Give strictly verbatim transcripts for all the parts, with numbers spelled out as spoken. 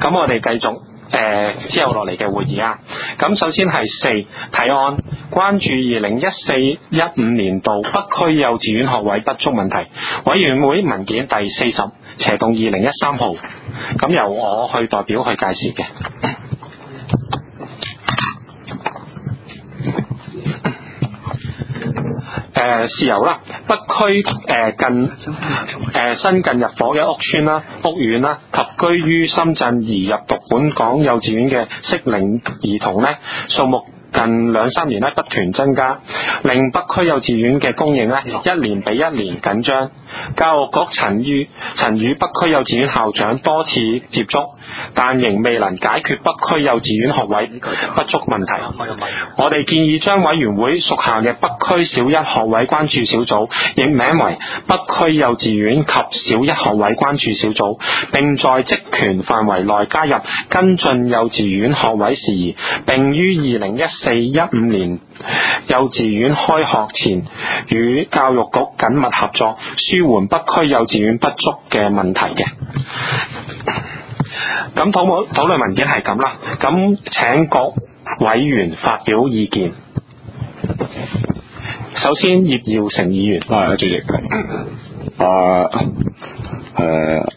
咁我哋繼續誒、呃、之後落嚟嘅會議啊。咁首先係四提案，關注二零一四一五年度北區幼稚園學位不足問題，委員會文件第四十斜動二零一三號，咁由我去代表去介紹嘅。誒、呃，是由啦，北區誒、呃、近誒、呃、新近入伙嘅屋邨啦、屋苑啦及居於深圳移入讀本港幼稚園嘅適齡兒童呢，數目近兩三年咧不斷增加，令北區幼稚園嘅供應咧一年比一年緊張。教育局曾與曾與北區幼稚園校長多次接觸，但仍未能解決北區幼稚園學位不足問題。我哋建議將委員會屬下嘅北區小一學位關注小組易名為北區幼稚園及小一學位關注小組，並在職權範圍內加入跟進幼稚園學位事宜，並於二零一四一五年幼稚園開學前與教育局緊密合作，舒緩北區幼稚園不足嘅問題嘅。咁討討論文件係咁啦，咁請各委員發表意見。首先葉耀成議員。 啊，主席。啊，誒。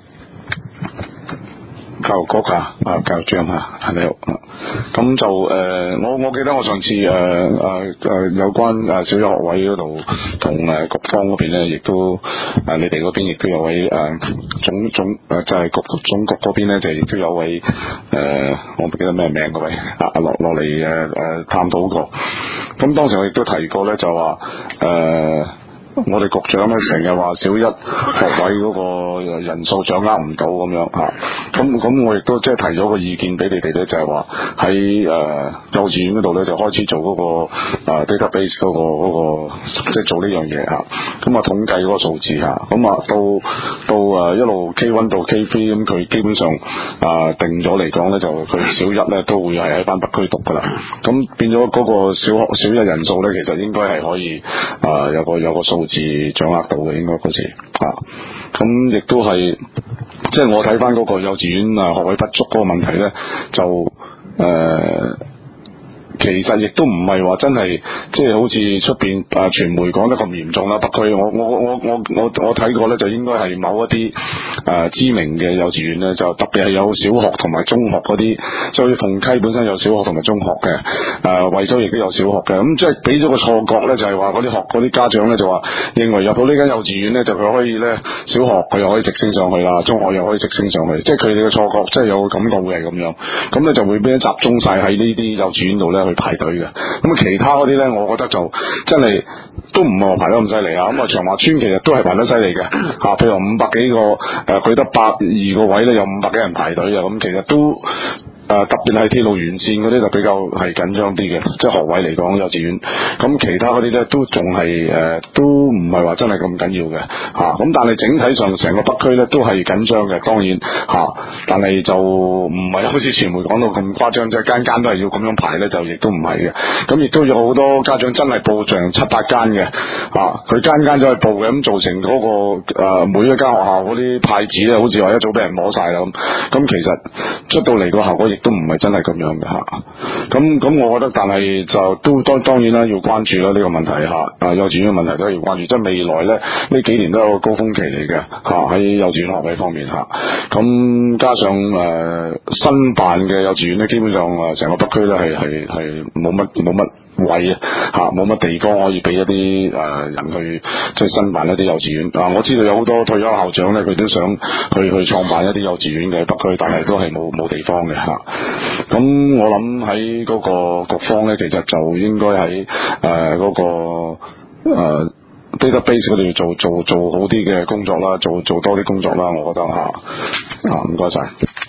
教育局啊，啊教育長啊，係你好。咁就誒、呃，我我記得我上次誒誒誒有關誒小學學位嗰度同誒局方嗰邊咧，亦都誒、呃、你哋嗰邊亦都有位誒、呃、總總誒就係局總局嗰邊咧，就亦都有位誒、呃、我唔記得咩名嗰位啊落落嚟誒誒探討過。咁當時我亦都提過咧，就話誒。呃我哋局長咧成日話小一學位嗰個人數掌握唔到咁樣嚇，咁咁我亦都即係提咗個意見俾你哋咧，就係話喺誒幼稚園嗰度咧就開始做嗰、嗰個、呃、database 嗰、嗰個嗰、嗰個即係做呢樣嘢嚇，咁啊統計嗰個數字嚇，咁啊到到誒一路 K 一到 K 三咁佢基本上啊、呃、定咗嚟講咧，就佢小一咧都會係喺翻北區讀噶啦，咁變咗嗰個小學小一人數咧，其實應該係可以啊、呃、有個有個數字掌握到嘅，應該嗰時啊，咁亦都係即係我睇翻嗰個幼稚園啊學位不足嗰個問題咧，就誒。呃其實亦都唔係話真係即係好似出邊啊傳媒講得咁嚴重啦。北區我我我我我我睇過咧，就應該係某一啲誒、呃、知名嘅幼稚園咧，就特別係有小學同埋中學嗰啲，即係好似鳳溪本身有小學同埋中學嘅，誒惠州亦都有小學嘅。咁即係俾咗個錯覺咧，就係話嗰啲學嗰啲家長咧就話認為入到呢間幼稚園咧，就佢可以咧小學佢又可以直升上去啦，中學又可以直升上去，即係佢哋嘅錯覺，即係有個感覺會係咁樣。咁咧就會俾集中晒喺呢啲幼稚園度咧去排隊嘅。咁其他嗰啲咧，我覺得就真係都唔係話排得咁犀利啊！咁啊長華村其實都係排得犀利嘅嚇，譬如話五百幾個誒，佢得百二個位咧，有五百幾人排隊啊！咁其實都。誒、呃、特別係鐵路沿線嗰啲就比較係緊張啲嘅，即係學位嚟講幼稚園。咁其他嗰啲咧都仲係誒，都唔係話真係咁緊要嘅嚇。咁、啊、但係整體上成個北區咧都係緊張嘅，當然嚇、啊。但係就唔係好似傳媒講到咁誇張，即係間間都係要咁樣排咧，就亦都唔係嘅。咁亦都有好多家長真係報上七八間嘅嚇，佢間間都係報嘅，咁造成嗰、那個、呃、每一間學校嗰啲派紙咧，好似話一早俾人摸晒啦咁。咁其實出到嚟個效果亦都唔係真係咁樣嘅嚇，咁咁我覺得，但係就都當當然啦，要關注啦呢個問題嚇，啊幼稚園嘅問題都係要關注，即係未來咧呢幾年都有個高峰期嚟嘅嚇，喺幼稚園學位方面嚇，咁加上誒、呃、新辦嘅幼稚園咧，基本上誒成個北區咧係係係冇乜冇乜位啊嚇，冇乜地方可以俾一啲誒、呃、人去即係新辦一啲幼稚園啊！我知道有好多退休校長咧，佢都想去去創辦一啲幼稚園嘅北區，但係都係冇冇地方嘅嚇。咁、啊、我諗喺嗰個局方咧，其實就應該喺誒嗰個、呃、database 嗰度做做做好啲嘅工作啦，做做多啲工作啦，我覺得嚇啊，唔該晒。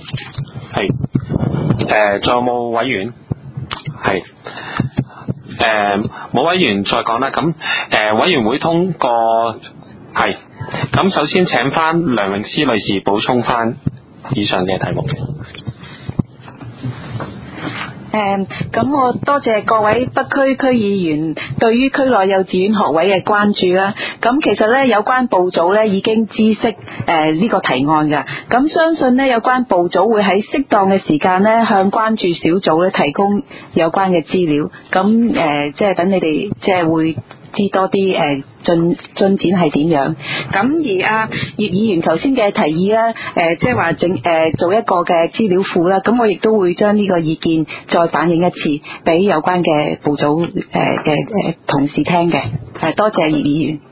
係誒，仲、呃、有冇委員？係。誒，冇、呃、委員再講啦。咁誒、呃，委員會通過係。咁首先請翻梁詠詩女士補充翻以上嘅題目。 誒，咁我多謝各位北區區議員對於區內幼稚園學位嘅關注啦。咁其實咧，有關部組咧已經知悉誒呢個提案㗎。咁相信咧，有關部組會喺適當嘅時間咧，向關注小組咧提供有關嘅資料。咁誒，即係等你哋即係會知多啲誒進進展係點樣。咁而阿葉議員頭先嘅提議啦，誒即係話整誒做一個嘅資料庫啦，咁我亦都會將呢個意見再反映一次俾有關嘅部組誒嘅誒同事聽嘅。誒多謝葉議員。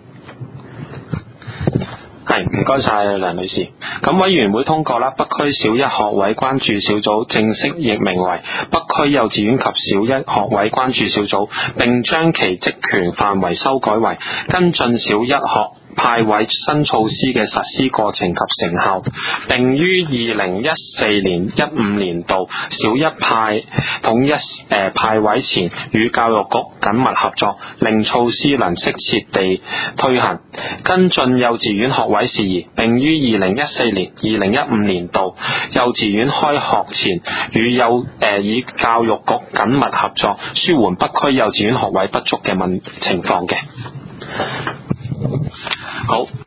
係，唔該晒梁女士。咁委員會通過啦，北區小一學位關注小組正式易名為北區幼稚園及小一學位關注小組，並將其職權範圍修改為跟進小一學派位新措施嘅實施過程及成效，並於二零一四年一五年度小一派統一誒、呃、派位前與教育局緊密合作，令措施能適切地推行。跟進幼稚園學位事宜，並於二零一四年、二零一五年度幼稚園開學前與幼誒、呃、以教育局緊密合作，舒緩北區幼稚園學位不足嘅問情況嘅。好。